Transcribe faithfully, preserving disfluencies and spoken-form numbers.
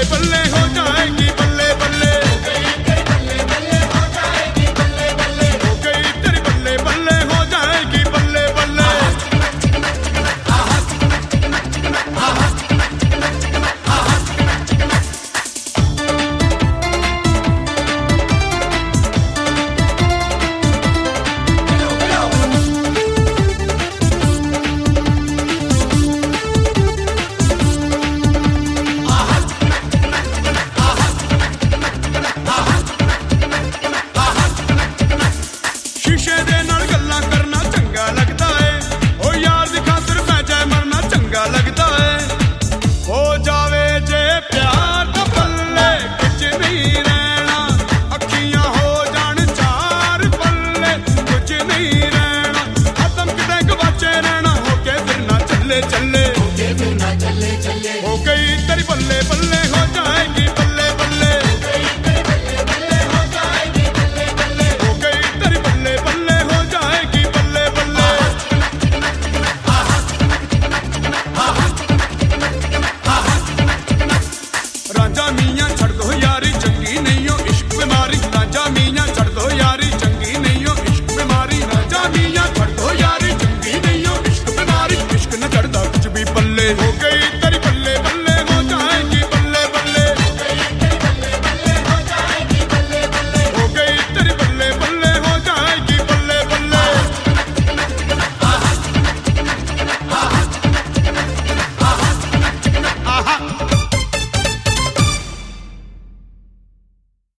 बल्ले हो जाएगी बल्ले बल्ले, हो गई तेरी बल्ले बल्ले हो जाएगी बल्ले बल्ले, हो गई तेरी बल्ले बल्ले हो जाएगी बल्ले बल्ले। शीशे दे नाल गल्लां करना चंगा लगदा है, ओ यार दी खातिर पै जाए मरना चंगा लगदा है। हो जावे जे प्यार दा पल्ले कुछ नहीं रहना, अखियां हो जान चार पल्ले कुछ नहीं रहना। आदम किते गवाचे रहना, होके फिरना चले चले, होके फिरना चले चले, हो गई तेरी बल्ले बल्ले।